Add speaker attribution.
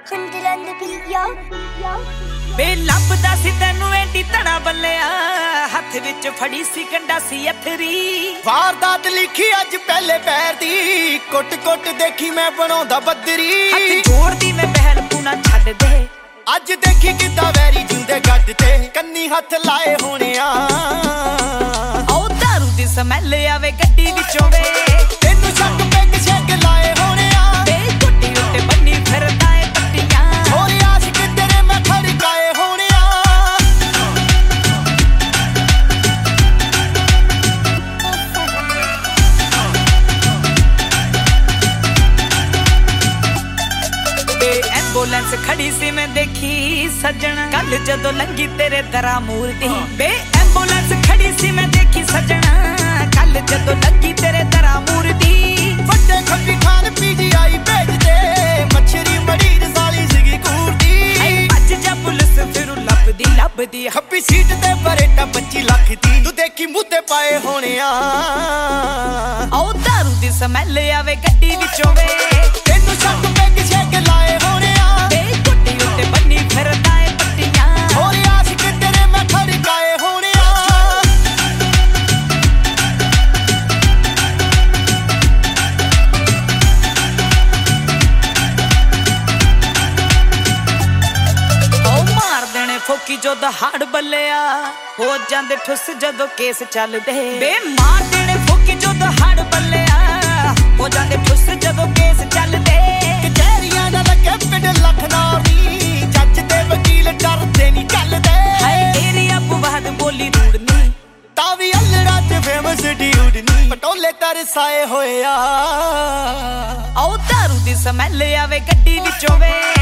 Speaker 1: Kundiran the beat, yo.
Speaker 2: ਬੇ ਲੱਭਦਾ ਸੀ ਤੈਨੂੰ ਐਂਡੀ ਧੜਾ ਬੱਲਿਆ ਹੱਥ ਵਿੱਚ ਫੜੀ ਸੀ ਕੰਡਾ ਸੀ ਅਥਰੀ
Speaker 3: ਵਾਰਦਾਤ ਲਿਖੀ ਅੱਜ ਪਹਿਲੇ ਪੈਰ ਦੀ ਕੁੱਟ ਦੇਖੀ ਮੈਂ ਬਣਾਉਂਦਾ ਬੱਦਰੀ
Speaker 2: ਹੱਥ ਜੋੜਦੀ ਮੈਂ ਬਹਿਲ ਪੂਣਾ ਛੱਡ ਦੇ
Speaker 3: ਅੱਜ ਦੇਖੀ ਕਿੱਦਾਂ ਵੈਰੀ ਜਿਉਂਦੇ ਗੱਡ ਤੇ ਕੰਨੀ ਹੱਥ ਲਾਏ ਹੋਣਿਆ
Speaker 2: ਉਹ ਦਾਰੂ ਦੀ ਸਮੈਲ ਆਵੇ ਗੱਡੀ ਵਿੱਚੋਂ ਵੇ
Speaker 3: ਤੈਨੂੰ ਸ਼ੱਕ ਪੈਗ ਛੱਕ ਲਾਏ ਹੋਣਿਆ
Speaker 2: ਬੇ ਕੁੱਟੀ ਉੱਤੇ ਬੰਨੀ ਫਿਰਦਾ ਏ ਪੱਟੀਆਂ
Speaker 3: ਹੋਰ ਆਸ਼ਿਕ ਤੇਰੇ ਮੈਂ ਖੜਕਾਏ ਹੋਣਿਆ ਬੇ ਐਂਬੂਲੈਂਸ ਖੜੀ ਸੀ ਮੈਂ ਦੇਖੀ ਸੱਜਣਾ ਕੱਲ ਜਦੋਂ ਲੰਗੀ ਤੇਰੇ ਦਰਾਂ ਮੂਰਤੀ ਬੇ ਐਂਬੂਲੈਂਸ ਖੜੀ ਸੀ ਮੈਂ ਦੇਖੀ ਸੱਜਣਾ ਕੱਲ ਜਦੋਂ ਲੰਗੀ ਤੇਰੇ ਦਰਾਂ ਮੂਰਤੀ ਵੱਡੇ ਖੱਬੀ ਖਾਨ PGI ਭੇਜਦੇ ਮੱਛਰੀ ਮੜੀ ਰਸਾਲੀ ਸੀਗੀ ਕੂਰਦੀ
Speaker 2: ਅੱਜ ਜਾ ਪੁਲਿਸ ਫਿਰ ਲੱਭਦੀ
Speaker 3: ਖੱਬੀ ਸੀਟ ਤੇ ਬਰੇਟਾ 25 ਲੱਖ ਦੀ ਤੂੰ ਦੇਖੀ ਮੂੰਹ ਪਾਏ ਹੋਣਿਆ
Speaker 2: ਉਹ ਦਾਰੂ ਦੀ ਸਮੈਲ ਆਵੇ ਗੱਡੀ ਵਿੱਚੋਂ ਵੇ
Speaker 3: ਤੈਨੂੰ ਸ਼ੱਕ ਪੈਗ ਛੱਕ ਲਾਏ ਹੋਣਿਆ
Speaker 2: ਬੇ ਕੁੱਟੀ ਉੱਤੇ ਬੰਨੀ ਫਿਰਦਾ ਏ ਪੱਟੀਆਂ
Speaker 3: ਹੋਰ ਆਸ਼ਿਕ ਤੇਰੇ ਮੈਂ ਖੜਕਾਏ ਹੋਣਿਆ
Speaker 2: ਉਹ ਮਾਰ ਦੇਣੇ ਫੋਕੀ ਜੋ ਦਹਾੜ ਬੱਲਿਆ ਹੋ ਜਾਂਦੇ ਠੁੱਸ ਜਦੋਂ ਕੇਸ ਚੱਲਦੇ ਬੇ ਮਾਰ ਦੇਣੇ ਫੋਕੀ ਜੋ ਦਹਾੜ ਬੱਲਿਆ ਹੋ ਜਾਂਦੇ ਠੁੱਸ ਜਦੋਂ ਕੇਸ ਚੱਲਦੇ
Speaker 3: ਕਚਹਿਰੀਆਂ ਦਾ ਲੱਗੇ ਪਿੰਡ ਲਖਨੌਰ ਨੀ ਜੱਜ ਤੇ ਵਕੀਲ ਡਰਦੇ ਨਹੀਂ ਚੱਲਦੇ
Speaker 2: ਹਾਏ ਏਰੀਆ ਬਵਾਦ ਬੋਲੀ ਰੂੜਨੀ
Speaker 3: ਤਾਂ ਵੀ ਅਲੜਾ ਤੇ ਫੇਮਸ ਡਿਊਡ ਨੀ ਪਟੋਲੇ ਤਰਸਾਏ ਹੋਇਆ
Speaker 2: ਉਹ ਦਾਰੂ ਦੀ ਸਮੈਲ ਆਵੇ ਗੱਡੀ ਵਿੱਚੋਂ ਵੇ